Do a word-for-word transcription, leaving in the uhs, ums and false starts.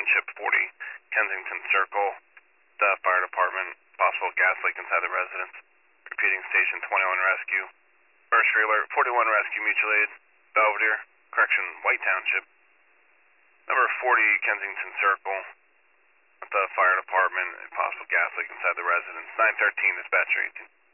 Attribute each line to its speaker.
Speaker 1: Township, forty Kensington Circle, the fire department, possible gas leak inside the residence. Repeating, station twenty-one rescue. First alert, forty-one rescue, mutual aid, Belvedere, correction, White Township. Number forty Kensington Circle, the fire department, possible gas leak inside the residence. nine thirteen, dispatcher eighteen.